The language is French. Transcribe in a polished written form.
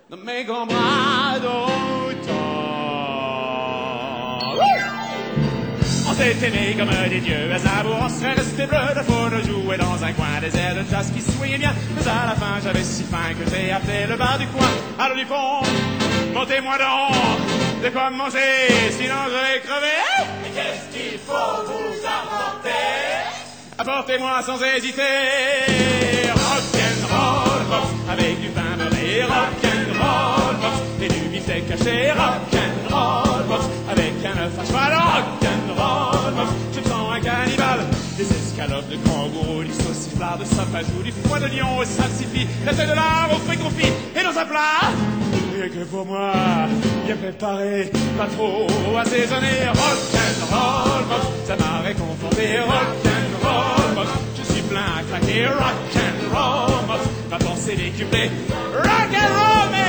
de mes grands bras d'automne. On s'est aimé comme des dieux, à Sabour on serait resté bleu de faune, jouer dans un coin des airs de jazz qui swingait bien. Mais à la fin j'avais si faim que j'ai appelé le bar du coin. Allô du fond, montez-moi donc, de quoi manger, sinon je vais crever. Mais qu'est-ce qu'il faut vous apporter? Apportez-moi sans hésiter rock'n'roll box avec du pain beurré, rock'n'roll box et du beefsteak caché, rock'n'roll box avec un œuf à cheval, rock'n'roll box. Je me sens un cannibale, des escalopes de kangourou, du sauciflard de sapajou, du foie de lion au salsifis, la tête de lard au fruits confits et dans un plat. Et que pour moi, bien préparé, pas trop assaisonné, rock'n'roll box, ça m'a réconforté, rock'n'roll box, je suis plein à craquer, rock'n'roll box, ma pensée décuplée, rock'n'roll.